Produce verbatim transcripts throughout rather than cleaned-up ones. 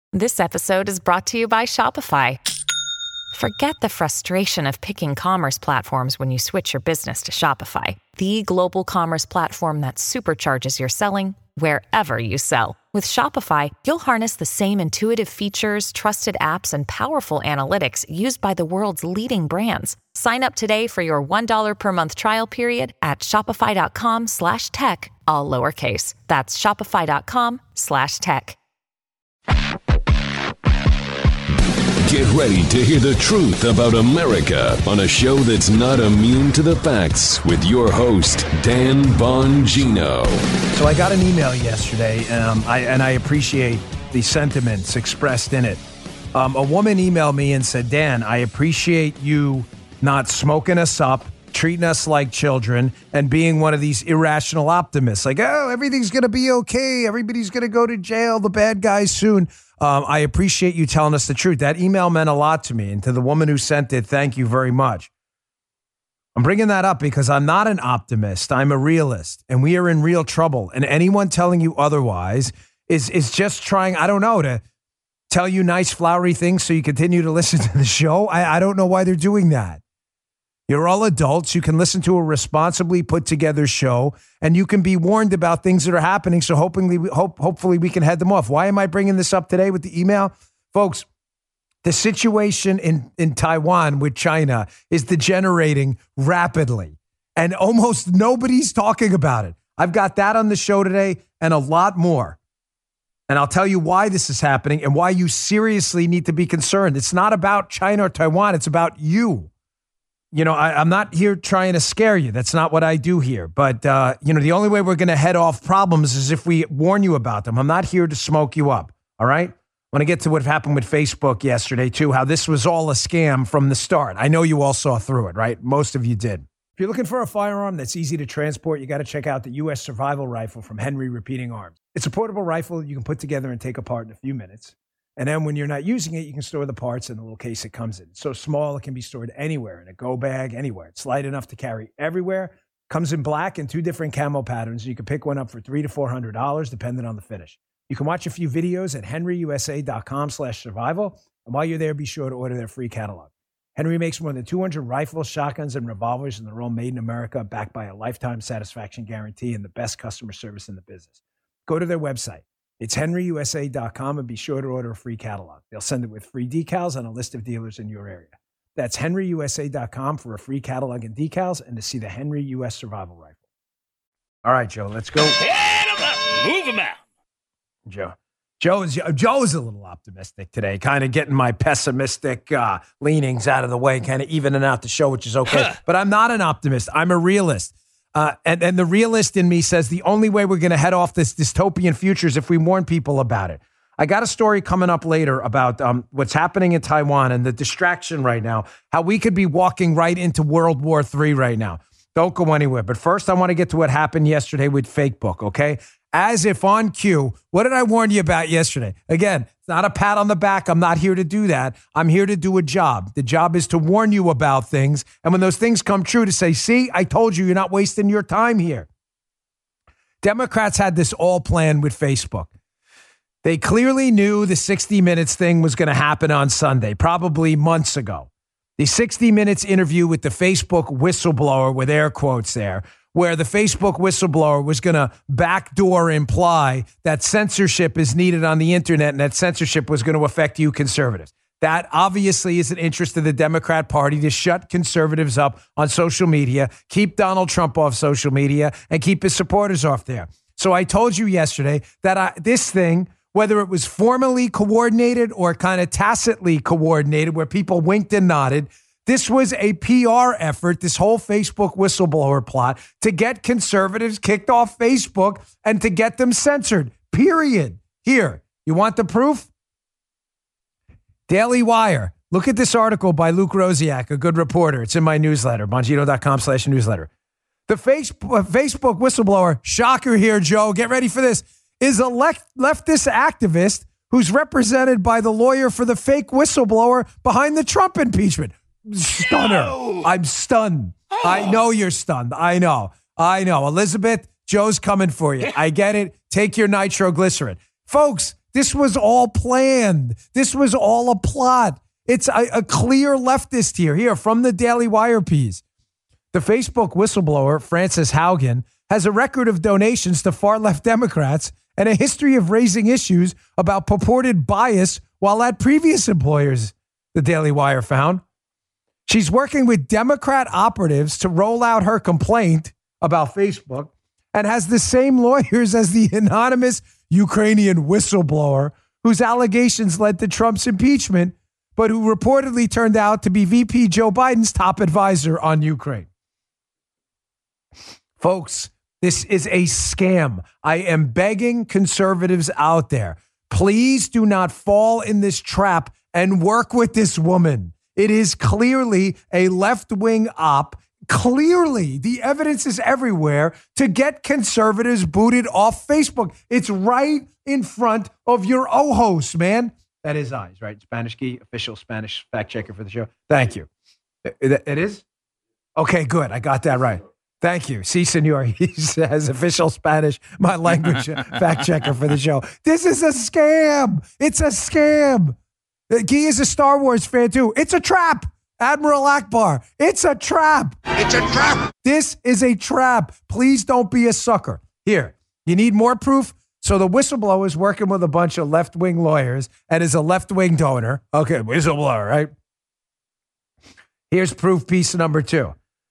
This episode is brought to you by Shopify. Forget the frustration of picking commerce platforms when you switch your business to Shopify, the global commerce platform that supercharges your selling wherever you sell. With Shopify, you'll harness the same intuitive features, trusted apps, and powerful analytics used by the world's leading brands. Sign up today for your one dollar per month trial period at shopify.com slash tech, all lowercase. That's shopify.com slash tech. Get ready to hear the truth about America on a show that's not immune to the facts with your host, Dan Bongino. So I got an email yesterday, um, I, and I appreciate the sentiments expressed in it. Um, a woman emailed me and said, Dan, I appreciate you not smoking us up, treating us like children, and being one of these irrational optimists. Like, oh, everything's going to be okay. Everybody's going to go to jail. The bad guys soon. Um, I appreciate you telling us the truth. That email meant a lot to me. And to the woman who sent it, thank you very much. I'm bringing that up because I'm not an optimist. I'm a realist. And we are in real trouble. And anyone telling you otherwise is, is just trying, I don't know, to tell you nice, flowery things so you continue to listen to the show. I, I don't know why they're doing that. You're all adults. You can listen to a responsibly put together show, and you can be warned about things that are happening. So hopefully, we, hope, hopefully we can head them off. Why am I bringing this up today with the email? Folks, the situation in, in Taiwan with China is degenerating rapidly, and almost nobody's talking about it. I've got that on the show today and a lot more. And I'll tell you why this is happening and why you seriously need to be concerned. It's not about China or Taiwan. It's about you. You know, I, I'm not here trying to scare you. That's not what I do here. But, uh, you know, the only way we're going to head off problems is if we warn you about them. I'm not here to smoke you up. All right? I want to get to what happened with Facebook yesterday, too, how this was all a scam from the start. I know you all saw through it, right? Most of you did. If you're looking for a firearm that's easy to transport, you got to check out the U S Survival Rifle from Henry Repeating Arms. It's a portable rifle you can put together and take apart in a few minutes. And then when you're not using it, you can store the parts in the little case it comes in. It's so small, it can be stored anywhere, in a go bag, anywhere. It's light enough to carry everywhere. Comes in black and two different camo patterns. You can pick one up for three hundred to four hundred dollars, depending on the finish. You can watch a few videos at henryusa.com slash survival. And while you're there, be sure to order their free catalog. Henry makes more than two hundred rifles, shotguns, and revolvers, and they're all made in America, backed by a lifetime satisfaction guarantee and the best customer service in the business. Go to their website. It's henry u s a dot com, and be sure to order a free catalog. They'll send it with free decals and a list of dealers in your area. That's henry u s a dot com for a free catalog and decals and to see the Henry U S Survival Rifle. All right, Joe, let's go. Head 'em up, move 'em out. Joe. Joe is, Joe is a little optimistic today, kind of getting my pessimistic uh, leanings out of the way, kind of evening out the show, which is okay. But I'm not an optimist. I'm a realist. Uh, and, and the realist in me says the only way we're going to head off this dystopian future is if we warn people about it. I got a story coming up later about um, what's happening in Taiwan and the distraction right now, how we could be walking right into World War Three right now. Don't go anywhere. But first, I want to get to what happened yesterday with Facebook, okay? As if on cue, what did I warn you about yesterday? Again, it's not a pat on the back. I'm not here to do that. I'm here to do a job. The job is to warn you about things. And when those things come true, to say, see, I told you, you're not wasting your time here. Democrats had this all planned with Facebook. They clearly knew the sixty minutes thing was going to happen on Sunday, probably months ago. The sixty minutes interview with the Facebook whistleblower, with air quotes there, where the Facebook whistleblower was going to backdoor imply that censorship is needed on the internet and that censorship was going to affect you conservatives. That obviously is an interest of the Democrat Party to shut conservatives up on social media, keep Donald Trump off social media, and keep his supporters off there. So I told you yesterday that I, this thing, whether it was formally coordinated or kind of tacitly coordinated, where people winked and nodded, this was a P R effort, this whole Facebook whistleblower plot, to get conservatives kicked off Facebook and to get them censored, period. Here, you want the proof? Daily Wire. Look at this article by Luke Rosiak, a good reporter. It's in my newsletter, bongino.com slash newsletter. The Facebook, Facebook whistleblower, shocker here, Joe, get ready for this, is a left, leftist activist who's represented by the lawyer for the fake whistleblower behind the Trump impeachment. Stunner. No. I'm stunned. Oh. I know you're stunned. I know. I know. Elizabeth, Joe's coming for you. I get it. Take your nitroglycerin. Folks, This was all planned. This was all a plot. It's a, a clear leftist here. Here, from the Daily Wire piece. The Facebook whistleblower, Frances Haugen, has a record of donations to far-left Democrats and a history of raising issues about purported bias while at previous employers, the Daily Wire found. She's working with Democrat operatives to roll out her complaint about Facebook and has the same lawyers as the anonymous Ukrainian whistleblower whose allegations led to Trump's impeachment, but who reportedly turned out to be V P Joe Biden's top advisor on Ukraine. Folks, this is a scam. I am begging conservatives out there, please do not fall in this trap and work with this woman. It is clearly a left-wing op. Clearly, the evidence is everywhere to get conservatives booted off Facebook. It's right in front of your ojos, man. That is eyes, right? Spanish key, official Spanish fact checker for the show. Thank you. It, it is? Okay, good. I got that right. Thank you. Si, senor. He says official Spanish, my language fact checker for the show. This is a scam. It's a scam. He is a Star Wars fan too. It's a trap. Admiral Akbar. It's a trap. It's a trap. This is a trap. Please don't be a sucker. Here, you need more proof? So the whistleblower is working with a bunch of left-wing lawyers and is a left-wing donor. Okay, whistleblower, right? Here's proof piece number two.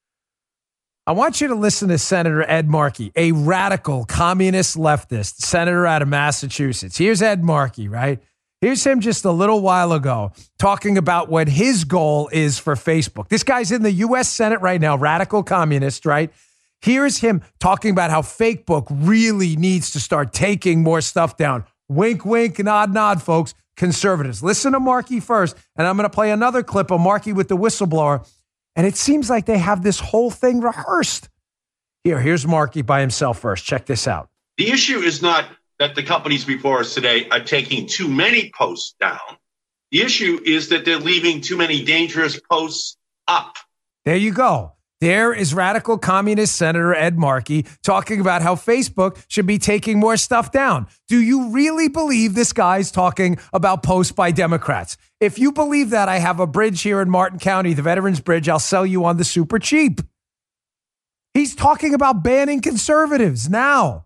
I want you to listen to Senator Ed Markey, a radical communist leftist senator out of Massachusetts. Here's Ed Markey, right? Here's him just a little while ago talking about what his goal is for Facebook. This guy's in the U S Senate right now, radical communist, right? Here's him talking about how Facebook really needs to start taking more stuff down. Wink, wink, nod, nod, folks. Conservatives. Listen to Markey first, and I'm going to play another clip of Markey with the whistleblower. And it seems like they have this whole thing rehearsed. Here, here's Markey by himself first. Check this out. The issue is not that the companies before us today are taking too many posts down. The issue is that they're leaving too many dangerous posts up. There you go. There is radical communist Senator Ed Markey talking about how Facebook should be taking more stuff down. Do you really believe this guy's talking about posts by Democrats? If you believe that, I have a bridge here in Martin County, the Veterans Bridge. I'll sell you on the super cheap. He's talking about banning conservatives now.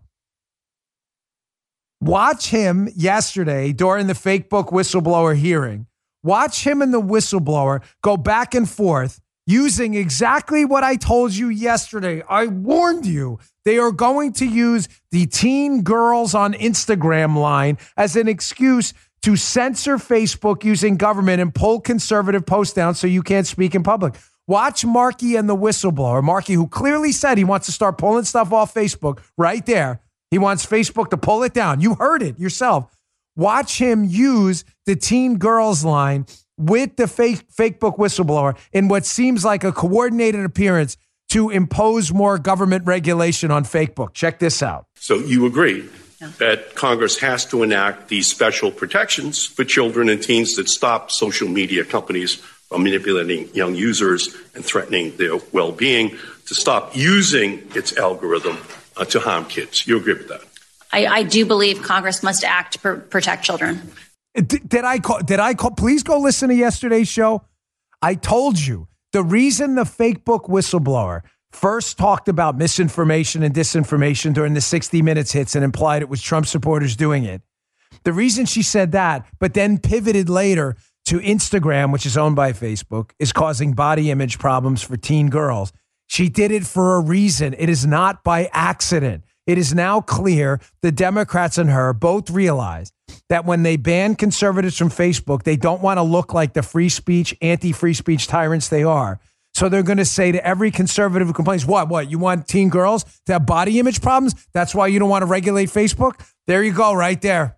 Watch him yesterday during the Facebook whistleblower hearing. Watch him and the whistleblower go back and forth using exactly what I told you yesterday. I warned you. They are going to use the teen girls on Instagram line as an excuse to censor Facebook using government and pull conservative posts down so you can't speak in public. Watch Markey and the whistleblower. Markey, who clearly said he wants to start pulling stuff off Facebook right there. He wants Facebook to pull it down. You heard it yourself. Watch him use the teen girls line with the fake Facebook whistleblower in what seems like a coordinated appearance to impose more government regulation on Facebook. Check this out. So you agree yeah. that Congress has to enact these special protections for children and teens that stop social media companies from manipulating young users and threatening their well-being, to stop using its algorithm uh, to harm kids. You agree with that? I, I do believe Congress must act to pr- protect children. Did, did I call? Did I call? Please go listen to yesterday's show. I told you the reason the Facebook whistleblower first talked about misinformation and disinformation during the sixty minutes hits and implied it was Trump supporters doing it. The reason she said that, but then pivoted later to Instagram, which is owned by Facebook, is causing body image problems for teen girls. She did it for a reason. It is not by accident. It is now clear the Democrats and her both realize that when they ban conservatives from Facebook, they don't want to look like the free speech, anti-free speech tyrants they are. So they're going to say to every conservative who complains, what, what, you want teen girls to have body image problems? That's why you don't want to regulate Facebook? There you go, right there.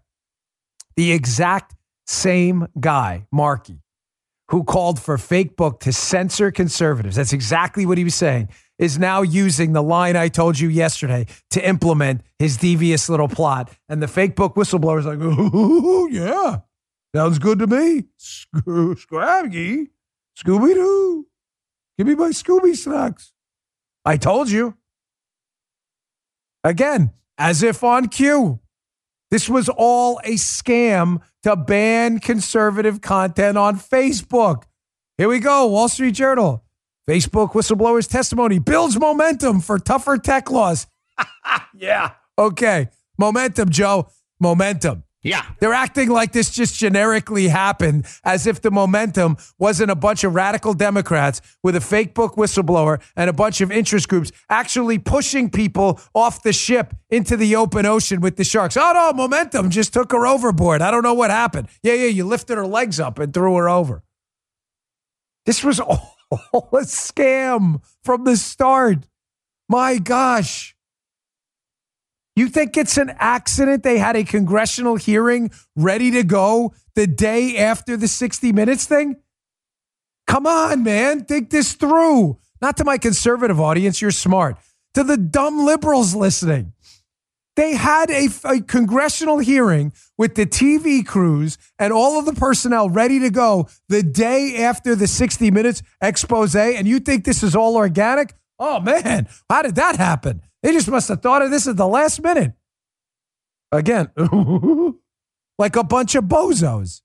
The exact same guy, Markey, who called for Facebook to censor conservatives, that's exactly what he was saying, is now using the line I told you yesterday to implement his devious little plot. And the Facebook whistleblower is like, ooh, yeah, sounds good to me. Scraggy, Scooby-Doo. Give me my Scooby snacks. I told you. Again, as if on cue. This was all a scam to ban conservative content on Facebook. Here we go, Wall Street Journal. Facebook whistleblower's testimony builds momentum for tougher tech laws. Yeah, okay. Momentum, Joe. Momentum. Yeah. They're acting like this just generically happened, as if the momentum wasn't a bunch of radical Democrats with a fake book whistleblower and a bunch of interest groups actually pushing people off the ship into the open ocean with the sharks. Oh, no, momentum just took her overboard. I don't know what happened. Yeah, yeah, you lifted her legs up and threw her over. This was all a scam from the start. My gosh. You think it's an accident they had a congressional hearing ready to go the day after the sixty minutes thing? Come on, man. Think this through. Not to my conservative audience. You're smart. To the dumb liberals listening. They had a, a congressional hearing with the T V crews and all of the personnel ready to go the day after the sixty minutes expose. And you think this is all organic? Oh, man. How did that happen? They just must have thought of this at the last minute. Again, like a bunch of bozos.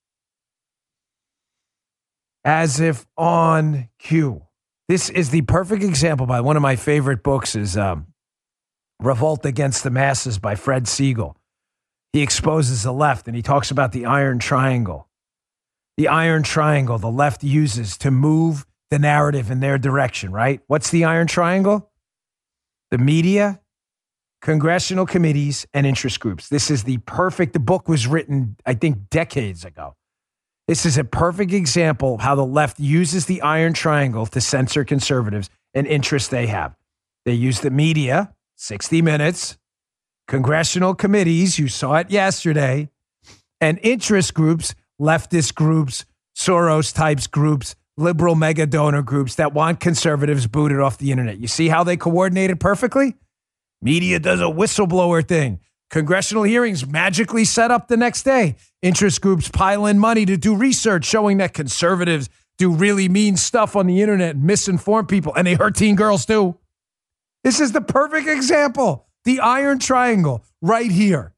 As if on cue. This is the perfect example by one of my favorite books is um, Revolt Against the Masses by Fred Siegel. He exposes the left and he talks about the iron triangle. The iron triangle the left uses to move the narrative in their direction, right? What's the iron triangle? The media, congressional committees, and interest groups. This is the perfect, the book was written, I think, decades ago. This is a perfect example of how the left uses the iron triangle to censor conservatives and interests they have. They use the media, sixty minutes, congressional committees, you saw it yesterday, and interest groups, leftist groups, Soros types groups, liberal mega donor groups that want conservatives booted off the internet. You see how they coordinated perfectly? Media does a whistleblower thing. Congressional hearings magically set up the next day. Interest groups pile in money to do research showing that conservatives do really mean stuff on the internet and misinform people, and they hurt teen girls too. This is the perfect example. The iron triangle right here.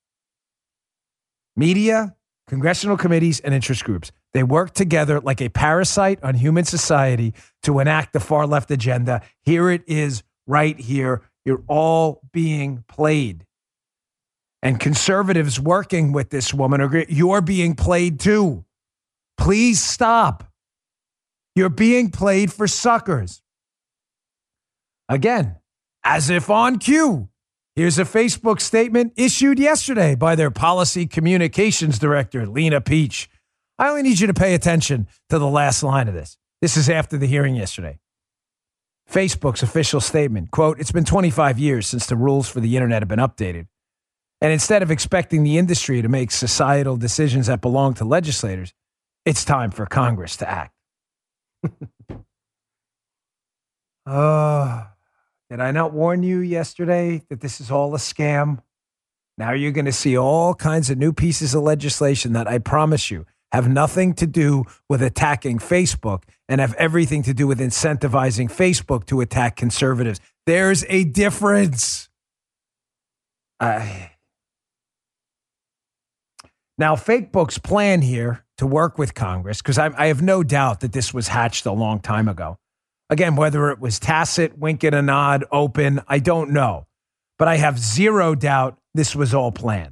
Media, congressional committees, and interest groups. They work together like a parasite on human society to enact the far left agenda. Here it is right here. You're all being played. And conservatives working with this woman agree, you're being played too. Please stop. You're being played for suckers. Again, as if on cue. Here's a Facebook statement issued yesterday by their policy communications director, Lena Peach. I only need you to pay attention to the last line of this. This is after the hearing yesterday. Facebook's official statement, quote, it's been twenty-five years since the rules for the internet have been updated. And instead of expecting the industry to make societal decisions that belong to legislators, it's time for Congress to act. Oh, did I not warn you yesterday that this is all a scam? Now you're going to see all kinds of new pieces of legislation that I promise you have nothing to do with attacking Facebook and have everything to do with incentivizing Facebook to attack conservatives. There's a difference. Uh, now, Facebook's plan here to work with Congress, because I, I have no doubt that this was hatched a long time ago. Again, whether it was tacit, wink and a nod, open, I don't know. But I have zero doubt this was all planned.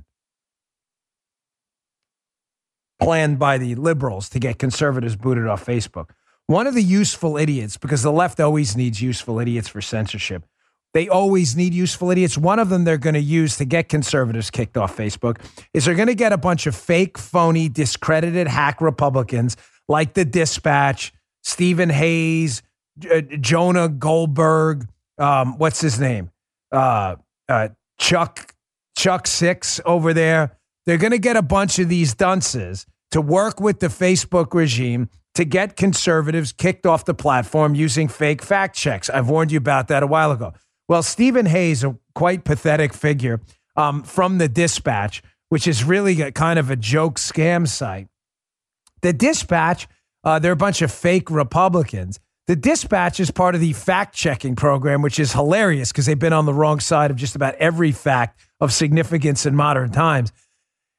Planned by the liberals to get conservatives booted off Facebook. One of the useful idiots, because the left always needs useful idiots for censorship. They always need useful idiots. One of them they're going to use to get conservatives kicked off Facebook is they're going to get a bunch of fake, phony, discredited hack Republicans like the Dispatch, Stephen Hayes, J- Jonah Goldberg, um, what's his name? Uh, uh, Chuck, Chuck Six over there. They're going to get a bunch of these dunces to work with the Facebook regime to get conservatives kicked off the platform using fake fact checks. I've warned you about that a while ago. Well, Stephen Hayes, a quite pathetic figure um, from the Dispatch, which is really a kind of a joke scam site. The Dispatch, uh, they're a bunch of fake Republicans. The Dispatch is part of the fact-checking program, which is hilarious because they've been on the wrong side of just about every fact of significance in modern times.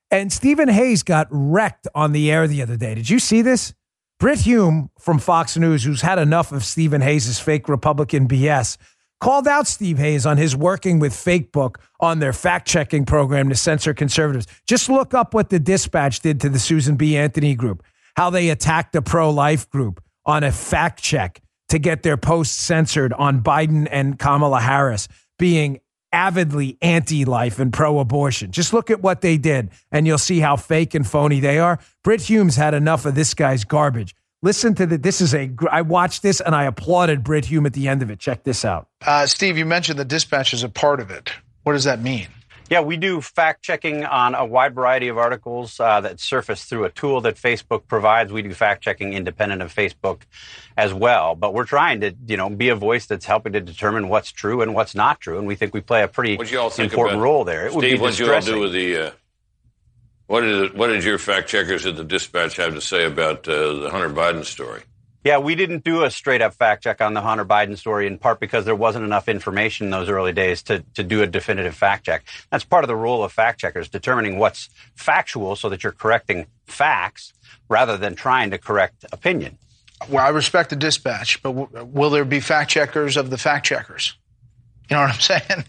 And Stephen Hayes got wrecked on the air the other day. Did you see this? Brit Hume from Fox News, who's had enough of Stephen Hayes' fake Republican B S, called out Steve Hayes on his working with Facebook on their fact-checking program to censor conservatives. Just look up what the Dispatch did to the Susan B. Anthony group, how they attacked the pro-life group on a fact check to get their posts censored on Biden and Kamala Harris being avidly anti-life and pro-abortion. Just look at what they did, and you'll see how fake and phony they are. Brit Hume's had enough of this guy's garbage. Listen to the, this is a, I watched this and I applauded Brit Hume at the end of it. Check this out. Uh, Steve, you mentioned the Dispatch is a part of it. What does that mean? Yeah, we do fact checking on a wide variety of articles uh, that surface through a tool that Facebook provides. We do fact checking independent of Facebook as well. But we're trying to, you know, be a voice that's helping to determine what's true and what's not true. And we think we play a pretty important about, role there. It Steve, would be what did you all do with the, uh, what did, what did your fact checkers at the Dispatch have to say about uh, the Hunter Biden story? Yeah, we didn't do a straight-up fact check on the Hunter Biden story, in part because there wasn't enough information in those early days to, to do a definitive fact check. That's part of the role of fact checkers, determining what's factual so that you're correcting facts rather than trying to correct opinion. Well, I respect the Dispatch, but w- will there be fact checkers of the fact checkers? You know what I'm saying?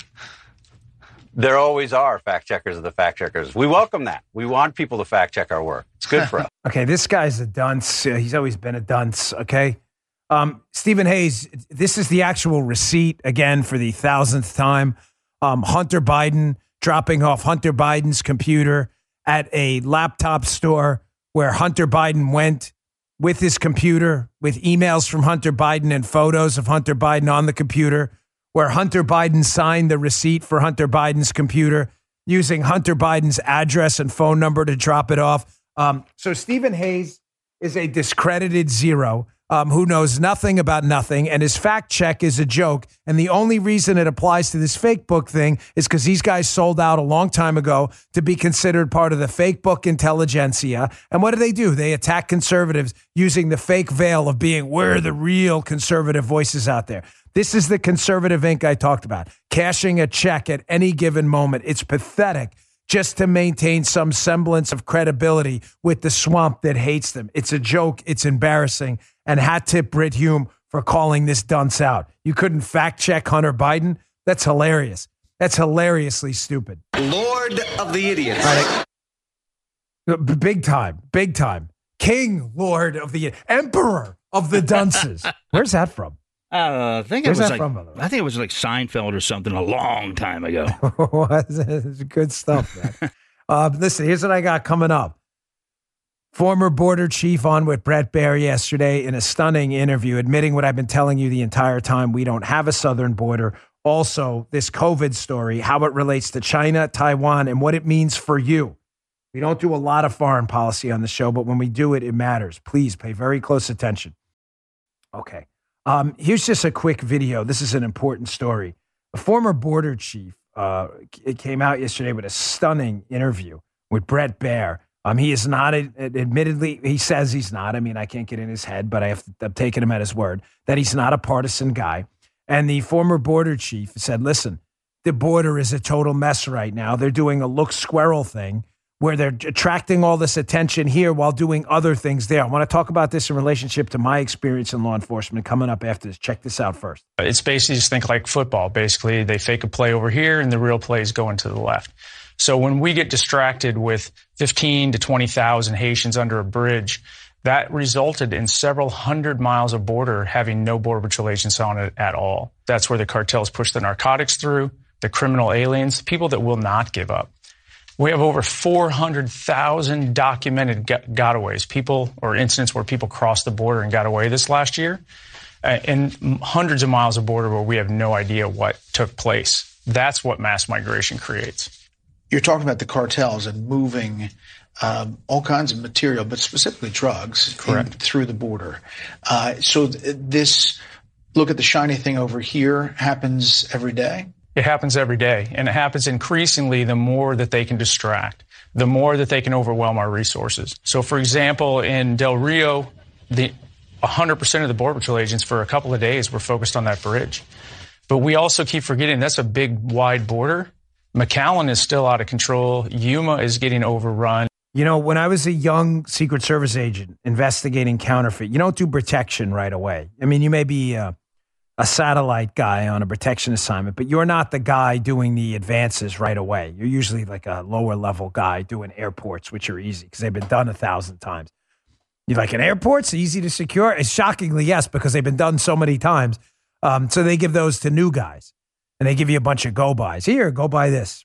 There always are fact checkers of the fact checkers. We welcome that. We want people to fact check our work. It's good for us. Okay, this guy's a dunce. Uh, he's always been a dunce, okay? Um, Stephen Hayes, this is the actual receipt, again, for the thousandth time. Um, Hunter Biden dropping off Hunter Biden's computer at a laptop store where Hunter Biden went with his computer, with emails from Hunter Biden and photos of Hunter Biden on the computer, where Hunter Biden signed the receipt for Hunter Biden's computer using Hunter Biden's address and phone number to drop it off. Um, so Stephen Hayes is a discredited zero um, who knows nothing about nothing, and his fact check is a joke. And the only reason it applies to this fake book thing is because these guys sold out a long time ago to be considered part of the fake book intelligentsia. And what do they do? They attack conservatives using the fake veil of being, we're the real conservative voices out there. This is the conservative ink I talked about, cashing a check at any given moment. It's pathetic just to maintain some semblance of credibility with the swamp that hates them. It's a joke. It's embarrassing. And hat tip Brit Hume for calling this dunce out. You couldn't fact check Hunter Biden? That's hilarious. That's hilariously stupid. Lord of the idiots. Right. Big time. Big time. King, Lord of the Emperor of the dunces. Where's that from? Uh, I think Where's it was that like from, I think it was like Seinfeld or something a long time ago. It's good stuff, man. uh, listen, here's what I got coming up. Former border chief on with Bret Baier yesterday in a stunning interview, admitting what I've been telling you the entire time. We don't have a southern border. Also, this COVID story, how it relates to China, Taiwan, and what it means for you. We don't do a lot of foreign policy on the show, but when we do it, it matters. Please pay very close attention. Okay. Um, here's just a quick video. This is an important story. A former border chief uh, it came out yesterday with a stunning interview with Bret Baier. Um, he is not, admittedly, he says he's not. I mean, I can't get in his head, but I have, I've taken him at his word that he's not a partisan guy. And the former border chief said, listen, the border is a total mess right now. They're doing a look squirrel thing where they're attracting all this attention here while doing other things there. I want to talk about this in relationship to my experience in law enforcement coming up after this. Check this out first. It's basically just think like football. Basically, they fake a play over here and the real play is going to the left. So when we get distracted with fifteen to twenty thousand Haitians under a bridge, that resulted in several hundred miles of border having no Border Patrol agents on it at all. That's where the cartels push the narcotics through, the criminal aliens, people that will not give up. We have over four hundred thousand documented gotaways, people or incidents where people crossed the border and got away this last year, uh, and hundreds of miles of border where we have no idea what took place. That's what mass migration creates. You're talking about the cartels and moving um, all kinds of material, but specifically drugs in, through the border. Uh, so th- this, look at the shiny thing over here, happens every day? It happens every day, and it happens increasingly the more that they can distract, the more that they can overwhelm our resources. So, for example, in Del Rio, the one hundred percent of the Border Patrol agents for a couple of days were focused on that bridge. But we also keep forgetting that's a big, wide border. McAllen is still out of control. Yuma is getting overrun. You know, when I was a young Secret Service agent investigating counterfeit, you don't do protection right away. I mean, you may be a, a satellite guy on a protection assignment, but you're not the guy doing the advances right away. You're usually like a lower level guy doing airports, which are easy because they've been done a thousand times. You're like, an airport's easy to secure? It's shockingly yes, because they've been done so many times. Um, so they give those to new guys, and they give you a bunch of go-bys. Here, go buy this.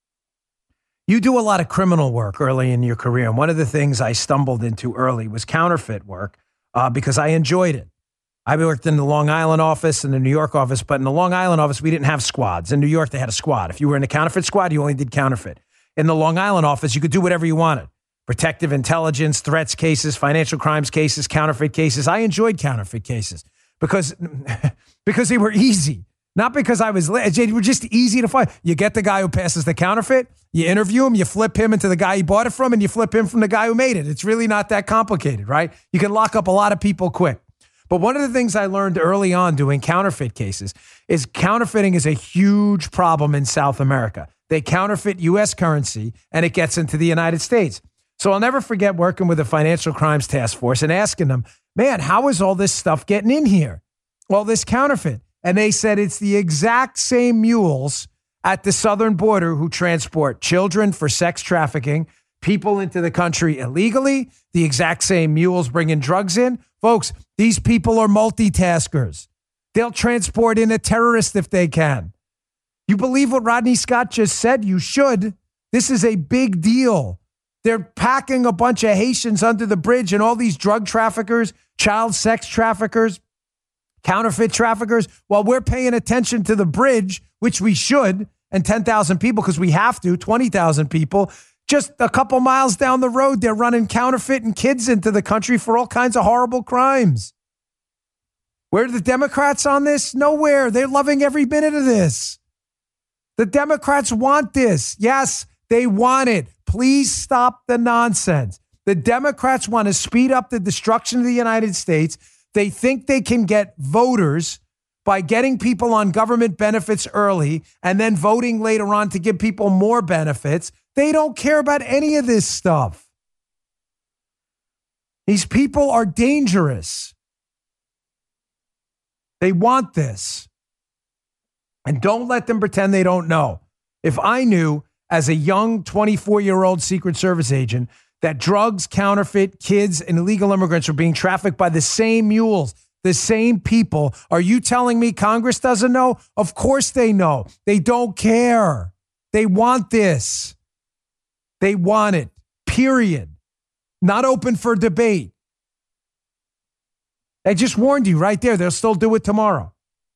You do a lot of criminal work early in your career, and one of the things I stumbled into early was counterfeit work uh, because I enjoyed it. I worked in the Long Island office and the New York office, but in the Long Island office, we didn't have squads. In New York, they had a squad. If you were in the counterfeit squad, you only did counterfeit. In the Long Island office, you could do whatever you wanted. Protective intelligence, threats cases, financial crimes cases, counterfeit cases. I enjoyed counterfeit cases because, because they were easy. Not because I was, they were just easy to find. You get the guy who passes the counterfeit, you interview him, you flip him into the guy he bought it from, and you flip him from the guy who made it. It's really not that complicated, right? You can lock up a lot of people quick. But one of the things I learned early on doing counterfeit cases is counterfeiting is a huge problem in South America. They counterfeit U S currency, and it gets into the United States. So I'll never forget working with the Financial Crimes Task Force and asking them, man, how is all this stuff getting in here? All this counterfeit. And they said it's the exact same mules at the southern border who transport children for sex trafficking, people into the country illegally, the exact same mules bringing drugs in. Folks, these people are multitaskers. They'll transport in a terrorist if they can. You believe what Rodney Scott just said? You should. This is a big deal. They're packing a bunch of Haitians under the bridge, and all these drug traffickers, child sex traffickers, counterfeit traffickers, while we're paying attention to the bridge, which we should, and ten thousand people, because we have to, twenty thousand people, just a couple miles down the road, they're running counterfeiting kids into the country for all kinds of horrible crimes. Where are the Democrats on this? Nowhere. They're loving every minute of this. The Democrats want this. Yes, they want it. Please stop the nonsense. The Democrats want to speed up the destruction of the United States. They think they can get voters by getting people on government benefits early and then voting later on to give people more benefits. They don't care about any of this stuff. These people are dangerous. They want this. And don't let them pretend they don't know. If I knew as a young twenty-four-year-old Secret Service agent that drugs, counterfeit, kids, and illegal immigrants are being trafficked by the same mules, the same people. Are you telling me Congress doesn't know? Of course they know. They don't care. They want this. They want it, period. Not open for debate. I just warned you right there. They'll still do it tomorrow.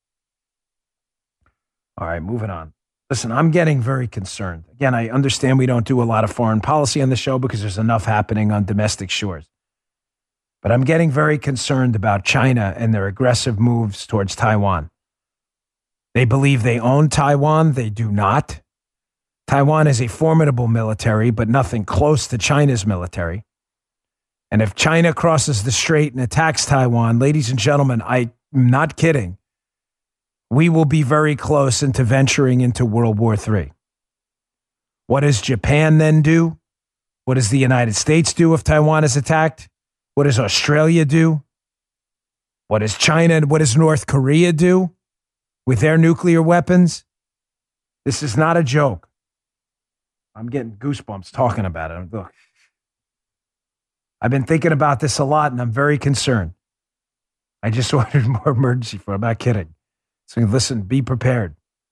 All right, moving on. Listen, I'm getting very concerned. Again, I understand we don't do a lot of foreign policy on the show because there's enough happening on domestic shores. But I'm getting very concerned about China and their aggressive moves towards Taiwan. They believe they own Taiwan. They do not. Taiwan is a formidable military, but nothing close to China's military. And if China crosses the strait and attacks Taiwan, ladies and gentlemen, I'm not kidding. We will be very close into venturing into World War Three. What does Japan then do? What does the United States do if Taiwan is attacked? What does Australia do? What does China and what does North Korea do with their nuclear weapons? This is not a joke. I'm getting goosebumps talking about it. Look, I've been thinking about this a lot, and I'm very concerned. I just ordered more emergency food. I'm not kidding. So listen, be prepared.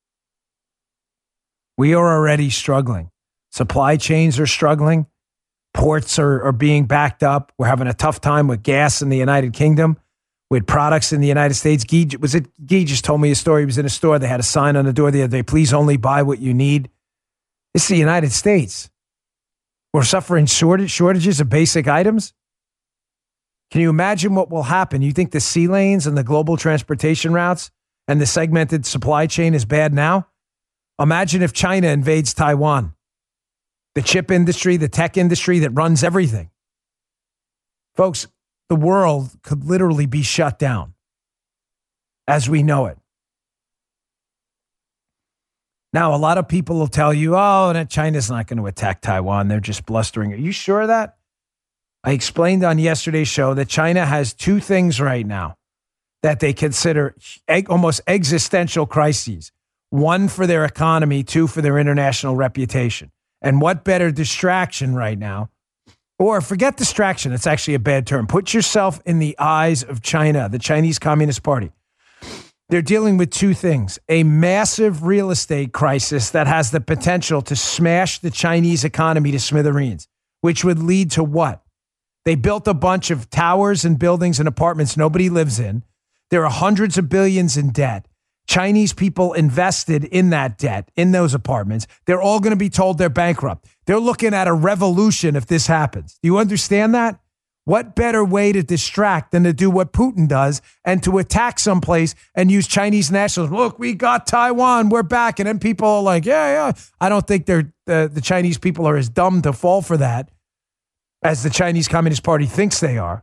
We are already struggling. Supply chains are struggling. Ports are, are being backed up. We're having a tough time with gas in the United Kingdom, with products in the United States. Guy, was it, Guy just told me a story. He was in a store. They had a sign on the door the other day, please only buy what you need. It's the United States. We're suffering shortage, shortages of basic items. Can you imagine what will happen? You think the sea lanes and the global transportation routes and the segmented supply chain is bad now? Imagine if China invades Taiwan. The chip industry, the tech industry that runs everything. Folks, the world could literally be shut down as we know it. Now, a lot of people will tell you, oh, that China's not going to attack Taiwan. They're just blustering. Are you sure of that? I explained on yesterday's show that China has two things right now that they consider egg, almost existential crises. One for their economy, two for their international reputation. And what better distraction right now? Or forget distraction. It's actually a bad term. Put yourself in the eyes of China, the Chinese Communist Party. They're dealing with two things: a massive real estate crisis that has the potential to smash the Chinese economy to smithereens, which would lead to what? They built a bunch of towers and buildings and apartments nobody lives in. There are hundreds of billions in debt. Chinese people invested in that debt, in those apartments. They're all going to be told they're bankrupt. They're looking at a revolution if this happens. Do you understand that? What better way to distract than to do what Putin does and to attack someplace and use Chinese nationalism? Look, we got Taiwan. We're back. And then people are like, yeah, yeah. I don't think they're uh, the Chinese people are as dumb to fall for that as the Chinese Communist Party thinks they are.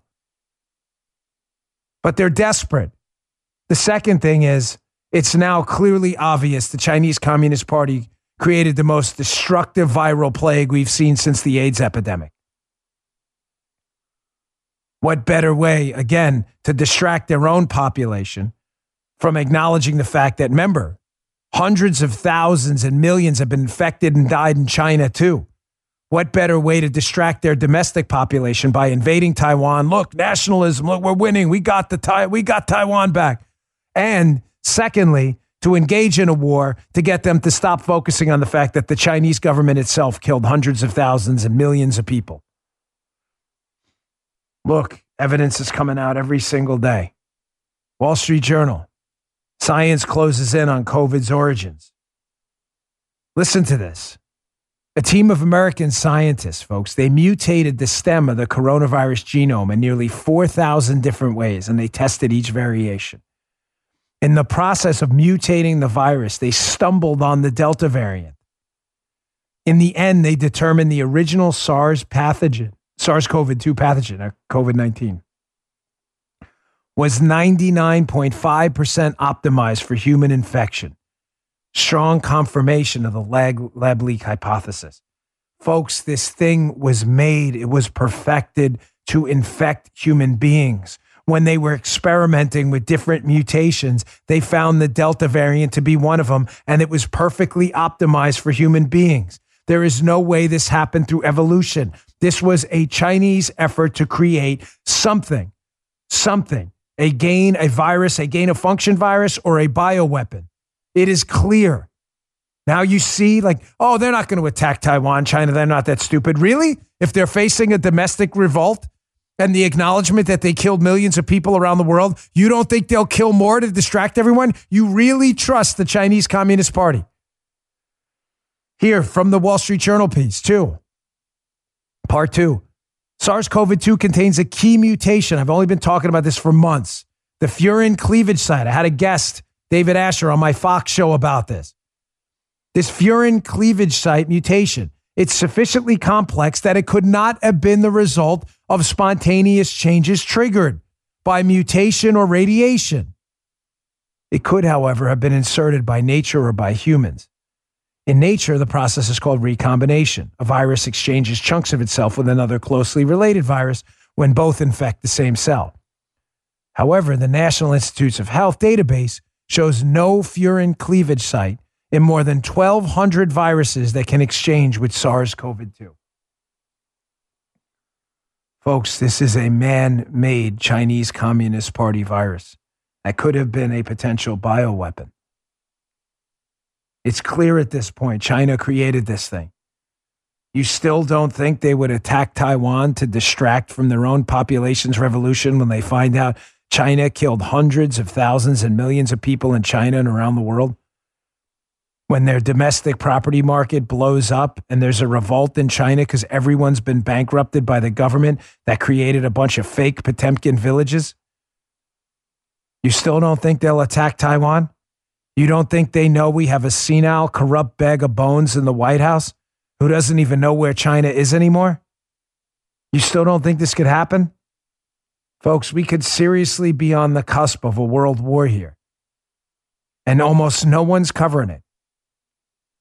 But they're desperate. The second thing is, it's now clearly obvious the Chinese Communist Party created the most destructive viral plague we've seen since the AIDS epidemic. What better way, again, to distract their own population from acknowledging the fact that, remember, hundreds of thousands and millions have been infected and died in China too. What better way to distract their domestic population by invading Taiwan? Look, nationalism, look, we're winning. We got the Tai- we got Taiwan back. And secondly, to engage in a war to get them to stop focusing on the fact that the Chinese government itself killed hundreds of thousands and millions of people. Look, evidence is coming out every single day. Wall Street Journal. Science closes in on COVID's origins. Listen to this. A team of American scientists, folks, they mutated the stem of the coronavirus genome in nearly four thousand different ways, and they tested each variation. In the process of mutating the virus, they stumbled on the Delta variant. In the end, they determined the original SARS pathogen, SARS-C o V two pathogen, or COVID nineteen, was ninety-nine point five percent optimized for human infection. Strong confirmation of the lab, lab leak hypothesis. Folks, this thing was made, it was perfected to infect human beings. When they were experimenting with different mutations, they found the Delta variant to be one of them, and it was perfectly optimized for human beings. There is no way this happened through evolution. This was a Chinese effort to create something, something, a gain, a virus, a gain of function virus, or a bioweapon. It is clear. Now you see, like, oh, they're not going to attack Taiwan, China. They're not that stupid. Really? If they're facing a domestic revolt and the acknowledgement that they killed millions of people around the world, you don't think they'll kill more to distract everyone? You really trust the Chinese Communist Party? Here, from the Wall Street Journal piece, too. Part two. SARS-C o V two contains a key mutation. I've only been talking about this for months. The furin cleavage site. I had a guest, David Asher, on my Fox show about this. This furin cleavage site mutation, it's sufficiently complex that it could not have been the result of spontaneous changes triggered by mutation or radiation. It could, however, have been inserted by nature or by humans. In nature, the process is called recombination. A virus exchanges chunks of itself with another closely related virus when both infect the same cell. However, the National Institutes of Health database shows no furin cleavage site in more than twelve hundred viruses that can exchange with SARS-C o V two. Folks, this is a man-made Chinese Communist Party virus that could have been a potential bioweapon. It's clear at this point, China created this thing. You still don't think they would attack Taiwan to distract from their own population's revolution when they find out China killed hundreds of thousands and millions of people in China and around the world? When their domestic property market blows up and there's a revolt in China because everyone's been bankrupted by the government that created a bunch of fake Potemkin villages? You still don't think they'll attack Taiwan? You don't think they know we have a senile, corrupt bag of bones in the White House who doesn't even know where China is anymore? You still don't think this could happen? Folks, we could seriously be on the cusp of a world war here. And almost no one's covering it.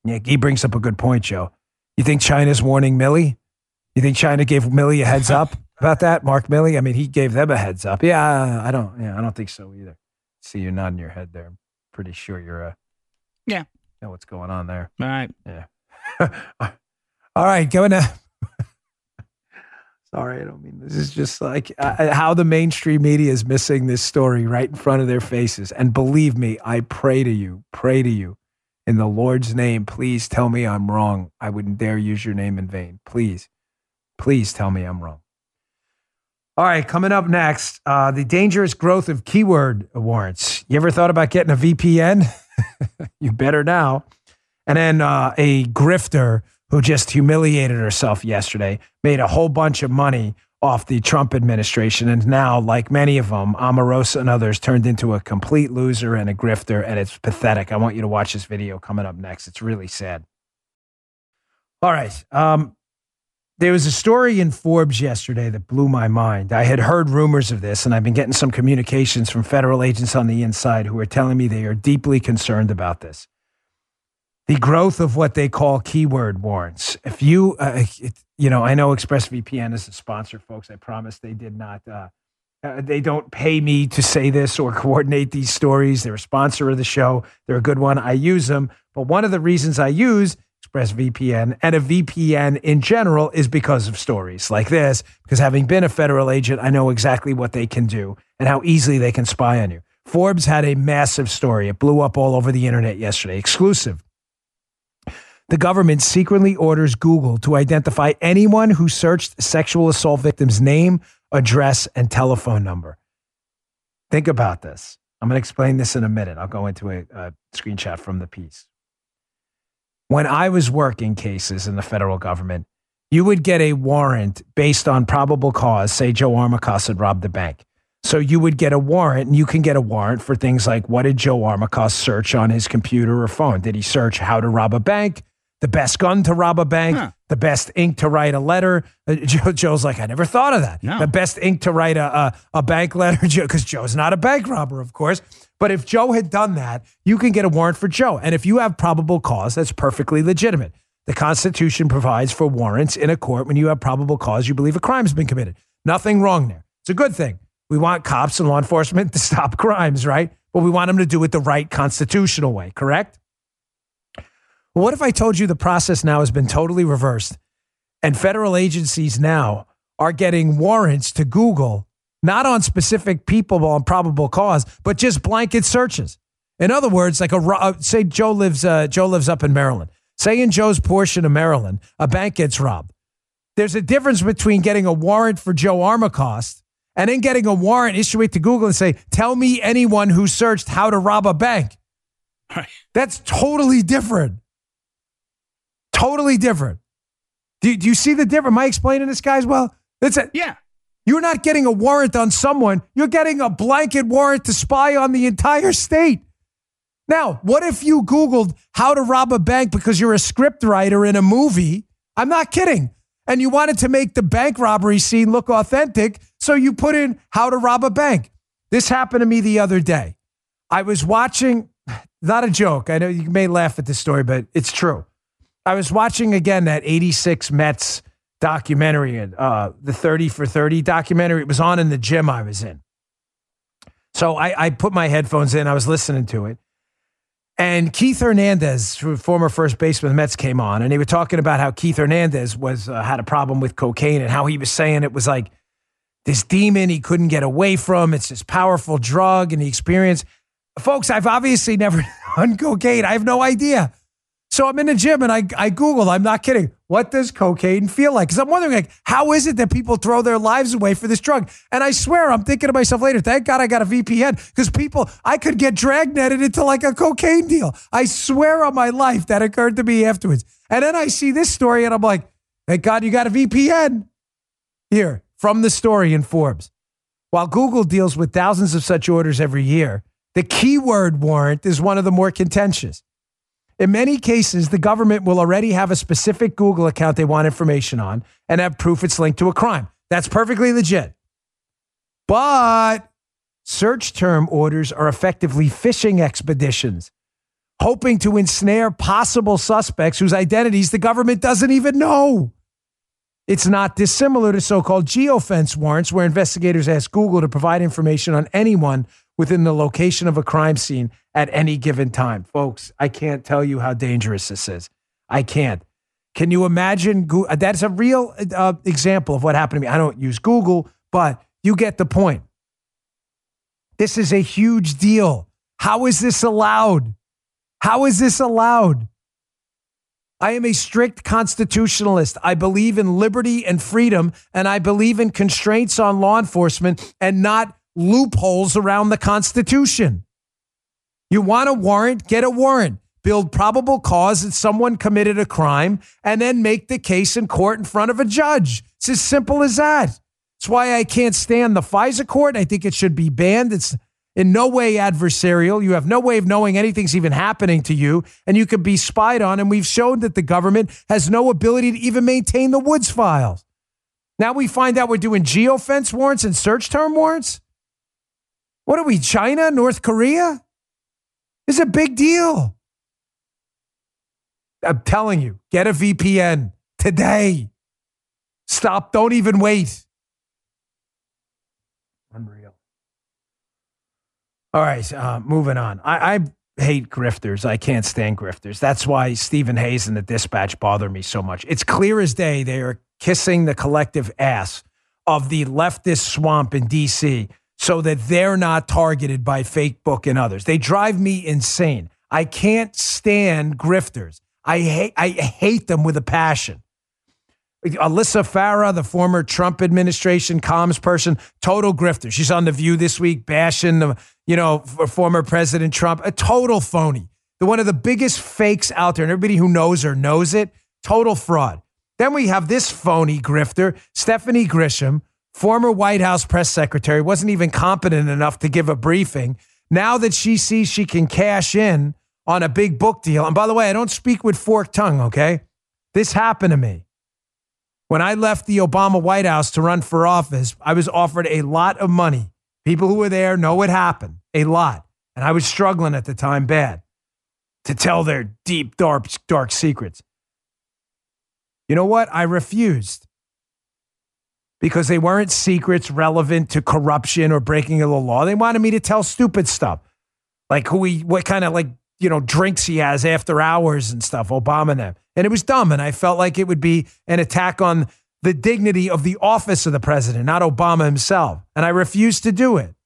Yeah, he brings up a good point, Joe. You think China's warning Milley? You think China gave Milley a heads up about that? Mark Milley? I mean, he gave them a heads up. Yeah, I don't. Yeah, I don't think so either. See you nodding your head there. I'm pretty sure you're. Uh, yeah. Know what's going on there? All right. Yeah. All right, going to. Sorry, I don't mean this is just like uh, how the mainstream media is missing this story right in front of their faces. And believe me, I pray to you, pray to you. In the Lord's name, please tell me I'm wrong. I wouldn't dare use your name in vain. Please, please tell me I'm wrong. All right, coming up next, uh, the dangerous growth of keyword warrants. You ever thought about getting a V P N? You better now. And then uh, a grifter who just humiliated herself yesterday, made a whole bunch of money off the Trump administration. And now, like many of them, Omarosa and others turned into a complete loser and a grifter, and it's pathetic. I want you to watch this video coming up next. It's really sad. All right. Um, there was a story in Forbes yesterday that blew my mind. I had heard rumors of this, and I've been getting some communications from federal agents on the inside who are telling me they are deeply concerned about this. The growth of what they call keyword warrants. If you, uh, it, you know, I know ExpressVPN is a sponsor, folks. I promise they did not, uh, uh, they don't pay me to say this or coordinate these stories. They're a sponsor of the show. They're a good one. I use them. But one of the reasons I use ExpressVPN and a V P N in general is because of stories like this. Because having been a federal agent, I know exactly what they can do and how easily they can spy on you. Forbes had a massive story. It blew up all over the internet yesterday. Exclusive. The government secretly orders Google to identify anyone who searched sexual assault victims' name, address, and telephone number. Think about this. I'm going to explain this in a minute. I'll go into a, a screenshot from the piece. When I was working cases in the federal government, you would get a warrant based on probable cause. Say Joe Armacost had robbed the bank. So you would get a warrant, and you can get a warrant for things like, what did Joe Armacost search on his computer or phone? Did he search how to rob a bank? The best gun to rob a bank, huh. The best ink to write a letter. Uh, Joe, Joe's like, I never thought of that. No. The best ink to write a, a, a bank letter, because Joe's not a bank robber, of course. But if Joe had done that, you can get a warrant for Joe. And if you have probable cause, that's perfectly legitimate. The Constitution provides for warrants in a court when you have probable cause you believe a crime has been committed. Nothing wrong there. It's a good thing. We want cops and law enforcement to stop crimes, right? But we want them to do it the right constitutional way, correct? Well, what if I told you the process now has been totally reversed and federal agencies now are getting warrants to Google, not on specific people on probable cause, but just blanket searches? In other words, like a uh, say Joe lives uh, Joe lives up in Maryland. Say in Joe's portion of Maryland, a bank gets robbed. There's a difference between getting a warrant for Joe Armacost and then getting a warrant, issue it to Google and say, tell me anyone who searched how to rob a bank. Right. That's totally different. Totally different. Do, do you see the difference? Am I explaining this, guys? Well, that's it. Yeah. You're not getting a warrant on someone. You're getting a blanket warrant to spy on the entire state. Now, what if you Googled how to rob a bank because you're a script writer in a movie? I'm not kidding. And you wanted to make the bank robbery scene look authentic, so you put in how to rob a bank. This happened to me the other day. I was watching, not a joke. I know you may laugh at this story, but it's true. I was watching, again, that eighty-six Mets documentary, uh, the thirty for thirty documentary. It was on in the gym I was in. So I, I put my headphones in. I was listening to it. And Keith Hernandez, former first baseman of the Mets, came on. And they were talking about how Keith Hernandez was uh, had a problem with cocaine and how he was saying it was like this demon he couldn't get away from. It's this powerful drug and the experience. Folks, I've obviously never done cocaine. I have no idea. So I'm in the gym and I, I Googled, I'm not kidding, what does cocaine feel like? Because I'm wondering, like, how is it that people throw their lives away for this drug? And I swear, I'm thinking to myself later, thank God I got a V P N, because people, I could get dragnetted into like a cocaine deal. I swear on my life that occurred to me afterwards. And then I see this story and I'm like, thank God you got a V P N. Here, from the story in Forbes. While Google deals with thousands of such orders every year, the keyword warrant is one of the more contentious. In many cases, the government will already have a specific Google account they want information on and have proof it's linked to a crime. That's perfectly legit. But search term orders are effectively fishing expeditions. hoping to ensnare possible suspects whose identities the government doesn't even know. It's not dissimilar to so-called geofence warrants, where investigators ask Google to provide information on anyone within the location of a crime scene at any given time. Folks, I can't tell you how dangerous this is. I can't. Can you imagine? That's a real uh, example of what happened to me. I don't use Google, but you get the point. This is a huge deal. How is this allowed? How is this allowed? I am a strict constitutionalist. I believe in liberty and freedom, and I believe in constraints on law enforcement and not loopholes around the Constitution. You want a warrant? Get a warrant. Build probable cause that someone committed a crime, and then make the case in court in front of a judge. It's as simple as that. That's why I can't stand the FISA court. I think it should be banned. It's in no way adversarial. You have no way of knowing anything's even happening to you, and you could be spied on. And we've shown that the government has no ability to even maintain the Woods files. Now we find out we're doing geofence warrants and search term warrants. What are we, China, North Korea? It's a big deal. I'm telling you, get a V P N today. Stop. Don't even wait. Unreal. All right, uh, moving on. I, I hate grifters. I can't stand grifters. That's why Stephen Hayes and the Dispatch bother me so much. It's clear as day they are kissing the collective ass of the leftist swamp in D C so that they're not targeted by fake book and others. They drive me insane. I can't stand grifters. I hate, I hate them with a passion. Alyssa Farah, the former Trump administration comms person, total grifter. She's on The View this week bashing the, you know, former President Trump, a total phony. The one of the biggest fakes out there, and everybody who knows her knows it, total fraud. Then we have this phony grifter, Stephanie Grisham, former White House press secretary, wasn't even competent enough to give a briefing. Now that she sees she can cash in on a big book deal, and by the way, I don't speak with forked tongue, okay? This happened to me. When I left the Obama White House to run for office, I was offered a lot of money. People who were there know it happened, a lot. And I was struggling at the time bad to tell their deep, dark, dark secrets. You know what? I refused because they weren't secrets relevant to corruption or breaking of the law. They wanted me to tell stupid stuff, like who he, what kind of like, you know, drinks he has after hours and stuff, Obama and them. And it was dumb. And I felt like it would be an attack on the dignity of the office of the president, not Obama himself. And I refused to do it.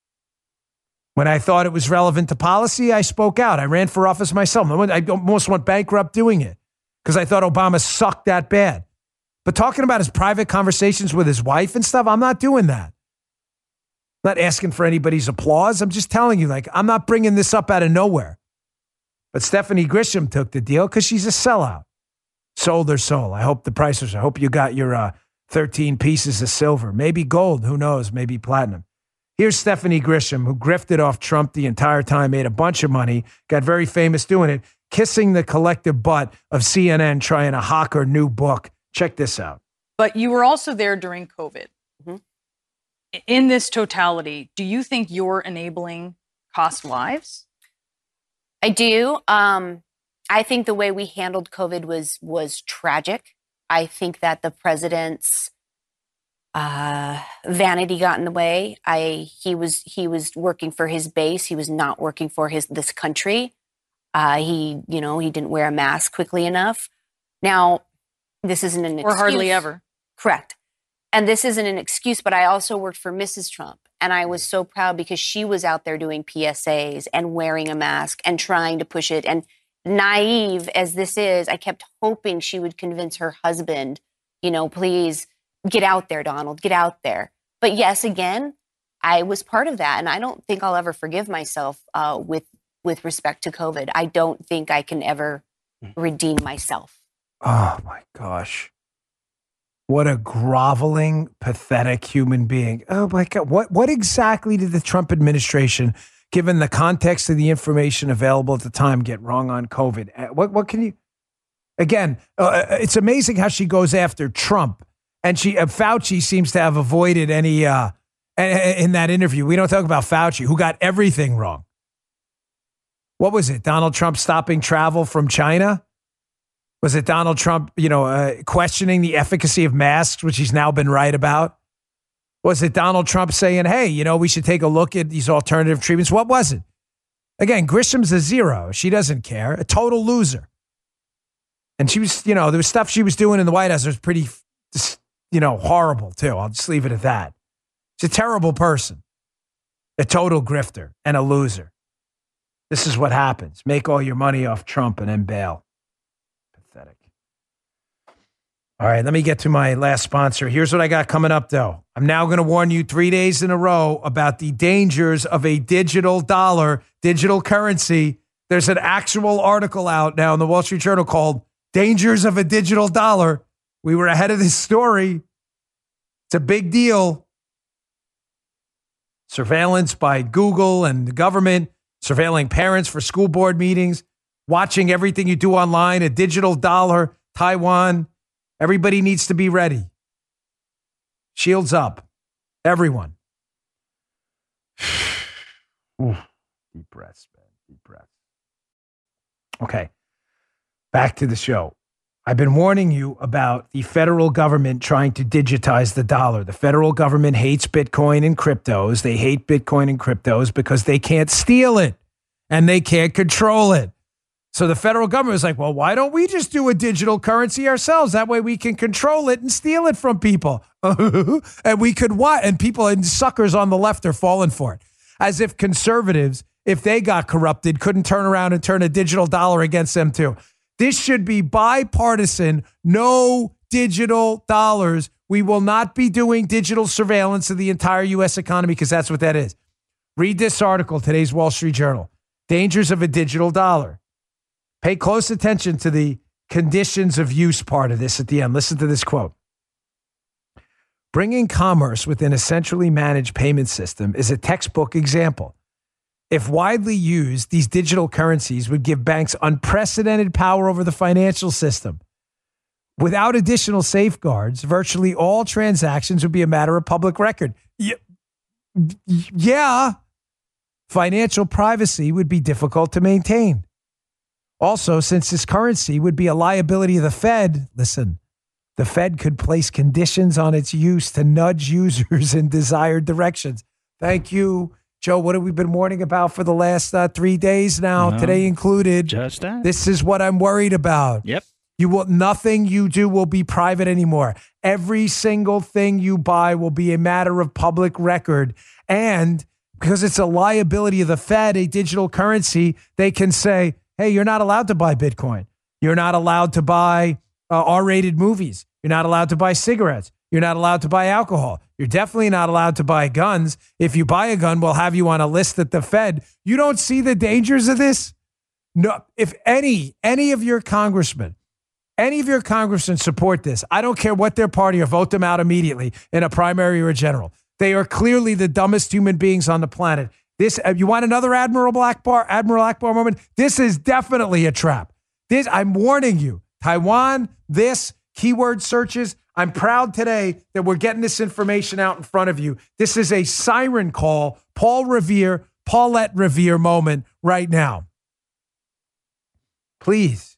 When I thought it was relevant to policy, I spoke out. I ran for office myself. I almost went bankrupt doing it because I thought Obama sucked that bad. But talking about his private conversations with his wife and stuff, I'm not doing that. I'm not asking for anybody's applause. I'm just telling you, like, I'm not bringing this up out of nowhere. But Stephanie Grisham took the deal because she's a sellout. Sold her soul. I hope the prices, I hope you got your uh, thirteen pieces of silver. Maybe gold. Who knows? Maybe platinum. Here's Stephanie Grisham, who grifted off Trump the entire time, made a bunch of money, got very famous doing it, kissing the collective butt of C N N trying to hawk her new book. Check this out. But you were also there during COVID. Mm-hmm. In this totality, do you think you're enabling cost lives? I do. Um, I think the way we handled COVID was was tragic. I think that the president's uh, vanity got in the way. I he was he was working for his base. He was not working for his this country. Uh, he you know he didn't wear a mask quickly enough. Now, this isn't an excuse. Or hardly ever. Correct. And this isn't an excuse, but I also worked for Missus Trump. And I was so proud because she was out there doing P S As and wearing a mask and trying to push it. And naive as this is, I kept hoping she would convince her husband, you know, please get out there, Donald, get out there. But yes, again, I was part of that. And I don't think I'll ever forgive myself uh, with, with respect to COVID. I don't think I can ever redeem myself. Oh, my gosh. What a groveling, pathetic human being. Oh, my God. What, what exactly did the Trump administration, given the context of the information available at the time, get wrong on COVID? What, what can you... Again, uh, it's amazing how she goes after Trump. And she, uh, Fauci seems to have avoided any... Uh, in that interview, we don't talk about Fauci, who got everything wrong. What was it? Donald Trump stopping travel from China? Was it Donald Trump, you know, uh, questioning the efficacy of masks, which he's now been right about? Was it Donald Trump saying, hey, you know, we should take a look at these alternative treatments? What was it? Again, Grisham's a zero. She doesn't care. A total loser. And she was, you know, there was stuff she was doing in the White House that was pretty, you know, horrible too. I'll just leave it at that. She's a terrible person. A total grifter and a loser. This is what happens. Make all your money off Trump and then bail. Pathetic. All right, let me get to my last sponsor. Here's what I got coming up, though. I'm now going to warn you three days in a row about the dangers of a digital dollar, digital currency. There's an actual article out now in the Wall Street Journal called Dangers of a Digital Dollar. We were ahead of this story. It's a big deal. Surveillance by Google and the government, surveilling parents for school board meetings, watching everything you do online, a digital dollar, Taiwan. Everybody needs to be ready. Shields up. Everyone. Ooh, deep breaths, man. Deep breaths. Okay. Back to the show. I've been warning you about the federal government trying to digitize the dollar. The federal government hates Bitcoin and cryptos. They hate Bitcoin and cryptos because they can't steal it and they can't control it. So the federal government is like, well, why don't we just do a digital currency ourselves? That way we can control it and steal it from people. And we could what? And people and suckers on the left are falling for it. As if conservatives, if they got corrupted, couldn't turn around and turn a digital dollar against them too. This should be bipartisan, no digital dollars. We will not be doing digital surveillance of the entire U S economy because that's what that is. Read this article, today's Wall Street Journal. Dangers of a digital dollar. Pay close attention to the conditions of use part of this at the end. Listen to this quote. Bringing commerce within a centrally managed payment system is a textbook example. If widely used, these digital currencies would give banks unprecedented power over the financial system. Without additional safeguards, virtually all transactions would be a matter of public record. Yeah, financial privacy would be difficult to maintain. Also, since this currency would be a liability of the Fed, listen, the Fed could place conditions on its use to nudge users in desired directions. Thank you. Joe, what have we been warning about for the last uh, three days now, no, today included? Just that. This is what I'm worried about. Yep. You will, nothing you do will be private anymore. Every single thing you buy will be a matter of public record. And because it's a liability of the Fed, a digital currency, they can say, hey, you're not allowed to buy Bitcoin. You're not allowed to buy uh, R-rated movies. You're not allowed to buy cigarettes. You're not allowed to buy alcohol. You're definitely not allowed to buy guns. If you buy a gun, we'll have you on a list at the Fed. You don't see the dangers of this? No. If any, any of your congressmen, any of your congressmen support this, I don't care what their party are, vote them out immediately in a primary or a general. They are clearly the dumbest human beings on the planet. This, you want another Admiral Akbar, Admiral Akbar moment? This is definitely a trap. This, I'm warning you. Taiwan, this, keyword searches. I'm proud today that we're getting this information out in front of you. This is a siren call, Paul Revere, Paulette Revere moment right now. Please.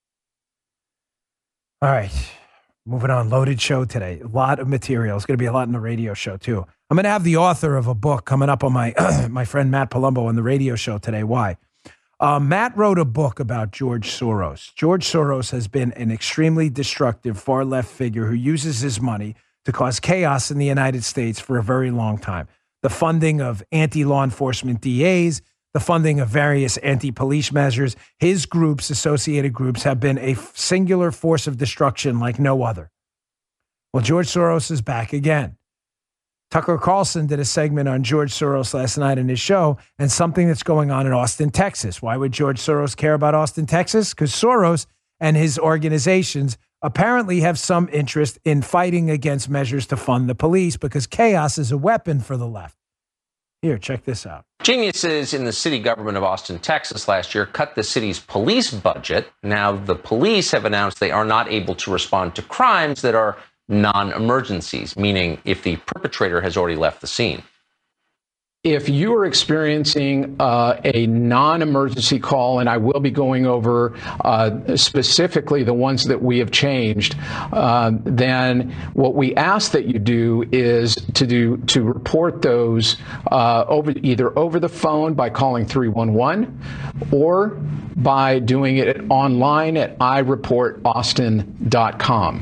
All right. Moving on. Loaded show today. A lot of material. It's going to be a lot in the radio show, too. I'm going to have the author of a book coming up on my my friend Matt Palumbo on the radio show today. Why? Uh, Matt wrote a book about George Soros. George Soros has been an extremely destructive far-left figure who uses his money to cause chaos in the United States for a very long time. The funding of anti-law enforcement D As, the funding of various anti-police measures, his groups, associated groups, have been a singular force of destruction like no other. Well, George Soros is back again. Tucker Carlson did a segment on George Soros last night in his show and something that's going on in Austin, Texas. Why would George Soros care about Austin, Texas? Because Soros and his organizations apparently have some interest in fighting against measures to fund the police because chaos is a weapon for the left. Here, check this out. Geniuses in the city government of Austin, Texas last year cut the city's police budget. Now the police have announced they are not able to respond to crimes that are non-emergencies, meaning if the perpetrator has already left the scene. if you are experiencing uh, a non-emergency call, and I will be going over uh, specifically the ones that we have changed, uh, then what we ask that you do is to do to report those uh, over either over the phone by calling three one one or by doing it online at i report austin dot com.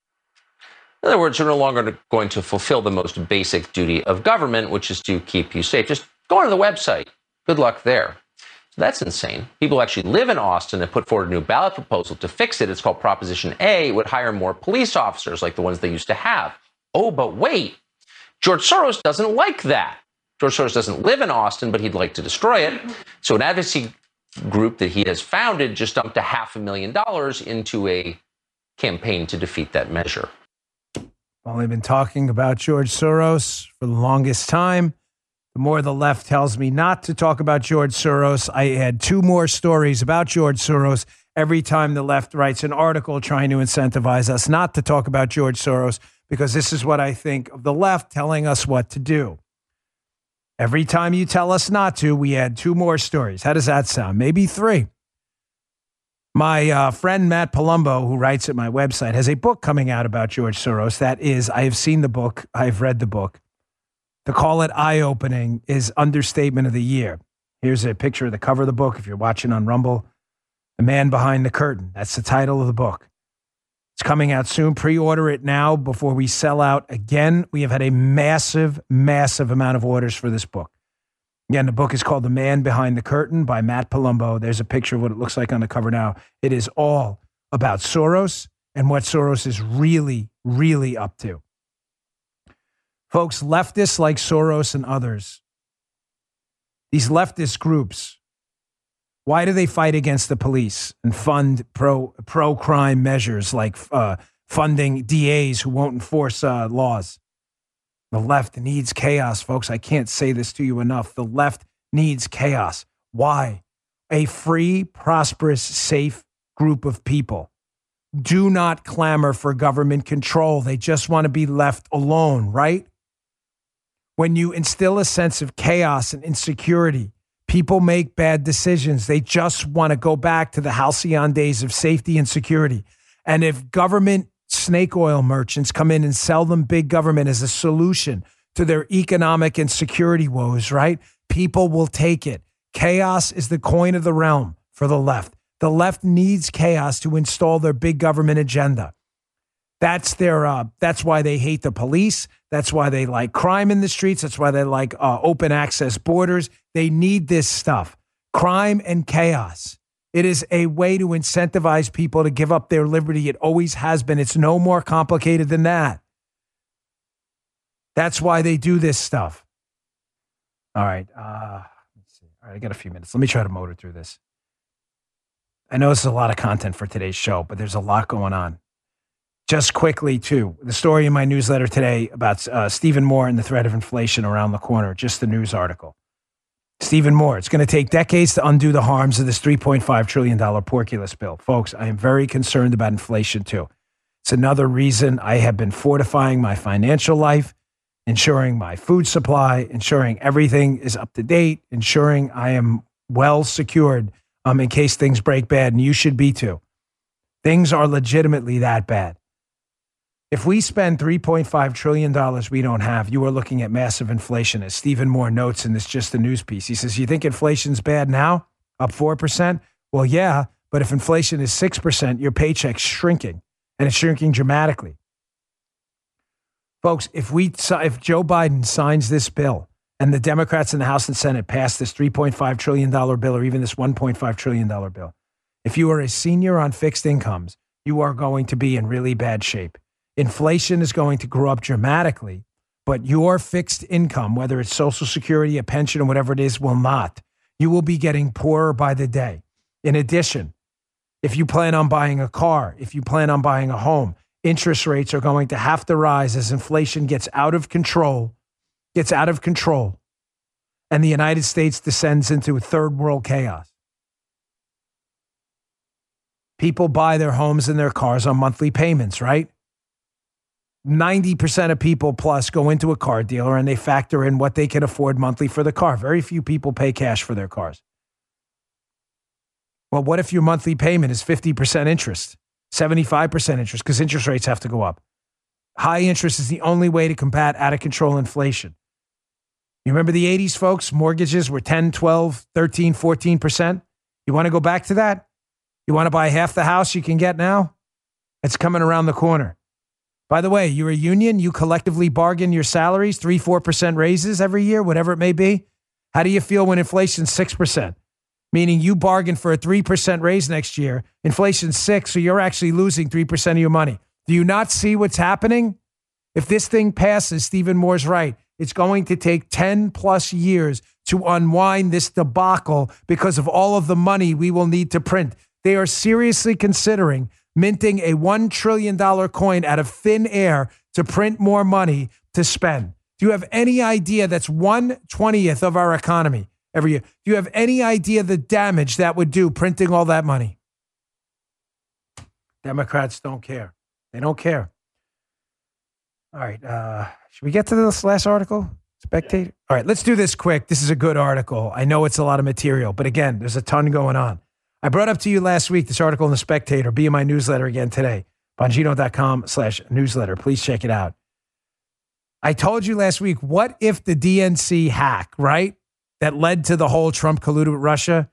In other words, you're no longer going to fulfill the most basic duty of government, which is to keep you safe. Just go to the website. Good luck there. So that's insane. People actually live in Austin and put forward a new ballot proposal to fix it. It's called Proposition A. It would hire more police officers like the ones they used to have. Oh, but wait. George Soros doesn't like that. George Soros doesn't live in Austin, but he'd like to destroy it. So an advocacy group that he has founded just dumped a half a million dollars into a campaign to defeat that measure. Only been talking about George Soros for the longest time. The more the left tells me not to talk about George Soros, I add two more stories about George Soros every time the left writes an article trying to incentivize us not to talk about George Soros, because this is what I think of the left telling us what to do. Every time you tell us not to, we add two more stories. How does that sound? Maybe three. My uh, friend Matt Palumbo, who writes at my website, has a book coming out about George Soros. That is, I have seen the book. I've read the book. To call it eye-opening is understatement of the year. Here's a picture of the cover of the book. If you're watching on Rumble, The Man Behind the Curtain. That's the title of the book. It's coming out soon. Pre-order it now before we sell out again. We have had a massive, massive amount of orders for this book. Again, the book is called The Man Behind the Curtain by Matt Palumbo. There's a picture of what it looks like on the cover now. It is all about Soros and what Soros is really, really up to. Folks, leftists like Soros and others, these leftist groups, why do they fight against the police and fund pro, pro-crime measures like uh, funding D As who won't enforce uh, laws? The left needs chaos, folks. I can't say this to you enough. The left needs chaos. Why? A free, prosperous, safe group of people do not clamor for government control. They just want to be left alone, right? When you instill a sense of chaos and insecurity, people make bad decisions. They just want to go back to the halcyon days of safety and security. And if government snake oil merchants come in and sell them big government as a solution to their economic and security woes, right? People will take it. Chaos is the coin of the realm for the left. The left needs chaos to install their big government agenda. That's their. Uh, that's why they hate the police. That's why they like crime in the streets. That's why they like uh, open access borders. They need this stuff. Crime and chaos. It is a way to incentivize people to give up their liberty. It always has been. It's no more complicated than that. That's why they do this stuff. All right. Uh, let's see. All right, I got a few minutes. Let me try to motor through this. I know this is a lot of content for today's show, but there's a lot going on. Just quickly, too, the story in my newsletter today about uh, Stephen Moore and the threat of inflation around the corner, just the news article. Stephen Moore, it's going to take decades to undo the harms of this three point five trillion dollars porculus bill. Folks, I am very concerned about inflation, too. It's another reason I have been fortifying my financial life, ensuring my food supply, ensuring everything is up to date, ensuring I am well secured um, in case things break bad, and you should be, too. Things are legitimately that bad. If we spend three point five trillion dollars we don't have, you are looking at massive inflation, as Stephen Moore notes in this Just the News piece. He says, you think inflation's bad now? Up four percent? Well, yeah, but if inflation is six percent, your paycheck's shrinking, and it's shrinking dramatically. Folks, if we if Joe Biden signs this bill and the Democrats in the House and Senate pass this three point five trillion dollars bill or even this one point five trillion dollars bill, if you are a senior on fixed incomes, you are going to be in really bad shape. Inflation is going to grow up dramatically, but your fixed income, whether it's Social Security, a pension, or whatever it is, will not. You will be getting poorer by the day. In addition, if you plan on buying a car, if you plan on buying a home, interest rates are going to have to rise as inflation gets out of control, gets out of control, and the United States descends into a third world chaos. People buy their homes and their cars on monthly payments, right? ninety percent of people plus go into a car dealer and they factor in what they can afford monthly for the car. Very few people pay cash for their cars. Well, what if your monthly payment is fifty percent interest, seventy-five percent interest, because interest rates have to go up? High interest is the only way to combat out-of-control inflation. You remember the eighties, folks? Mortgages were ten, twelve, thirteen, fourteen percent. You want to go back to that? You want to buy half the house you can get now? It's coming around the corner. By the way, you're a union. You collectively bargain your salaries, three, four percent raises every year, whatever it may be. How do you feel when inflation's six percent? Meaning you bargain for a three percent raise next year. Inflation's six, so you're actually losing three percent of your money. Do you not see what's happening? If this thing passes, Stephen Moore's right. It's going to take ten plus years to unwind this debacle because of all of the money we will need to print. They are seriously considering minting a one trillion dollars coin out of thin air to print more money to spend. Do you have any idea that's one twentieth of our economy every year? Do you have any idea the damage that would do printing all that money? Democrats don't care. They don't care. All right. Uh, should we get to this last article? Spectator? All right, let's do this quick. This is a good article. I know it's a lot of material, but again, there's a ton going on. I brought up to you last week this article in The Spectator. Be in my newsletter again today. Bongino.com slash newsletter. Please check it out. I told you last week, what if the D N C hack, right, that led to the whole Trump colluded with Russia?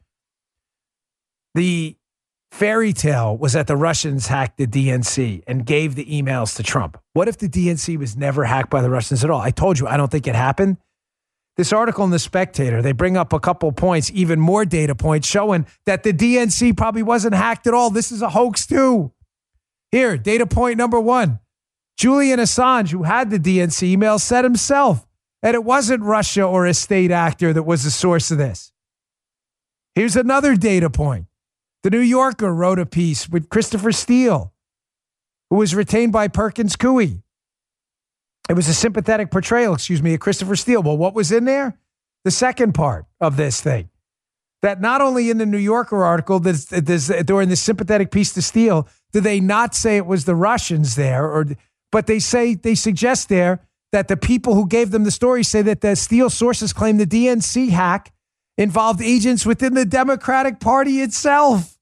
The fairy tale was that the Russians hacked the D N C and gave the emails to Trump. What if the D N C was never hacked by the Russians at all? I told you, I don't think it happened. This article in The Spectator, they bring up a couple points, even more data points showing that the D N C probably wasn't hacked at all. This is a hoax too. Here, data point number one. Julian Assange, who had the D N C email, said himself that it wasn't Russia or a state actor that was the source of this. Here's another data point. The New Yorker wrote a piece with Christopher Steele, who was retained by Perkins Coie. It was a sympathetic portrayal, excuse me, of Christopher Steele. Well, what was in there? The second part of this thing. That not only in the New Yorker article, there's, there's, during this sympathetic piece to Steele, do they not say it was the Russians there, or, but they say, they suggest there that the people who gave them the story say that the Steele sources claim the D N C hack involved agents within the Democratic Party itself.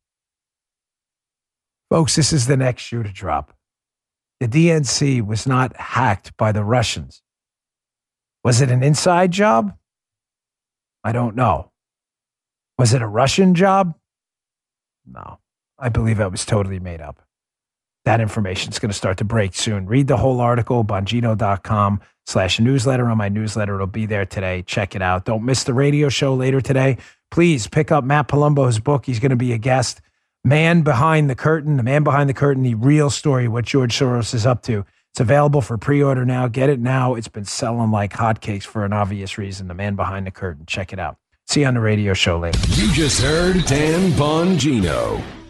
Folks, this is the next shoe to drop. The D N C was not hacked by the Russians. Was it an inside job? I don't know. Was it a Russian job? No. I believe that was totally made up. That information is going to start to break soon. Read the whole article, Bongino.com slash newsletter. On my newsletter, it'll be there today. Check it out. Don't miss the radio show later today. Please pick up Matt Palumbo's book. He's going to be a guest. Man Behind the Curtain, The Man Behind the Curtain, the real story, what George Soros is up to. It's available for pre-order now. Get it now. It's been selling like hotcakes for an obvious reason. The Man Behind the Curtain. Check it out. See you on the radio show later. You just heard Dan Bongino.